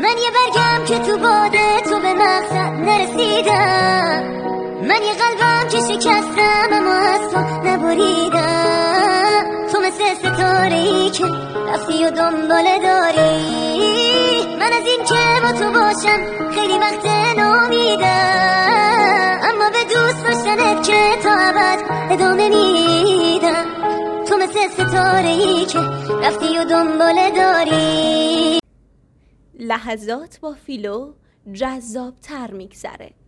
من یه برگم که تو باده تو به مقصد نرسیدم، من یه قلبم که شکستم اما از تو نبریدم. تو مثل ستاره‌ای که رفتی و دنباله داری، من از این که با تو باشم خیلی وقت نامیدم، اما به دوست داشتنت که تا ابد ادامه میدم. تو مثل ستاره‌ای که رفتی و دنباله داری. لحظات با فیلو جذاب‌تر میگذره.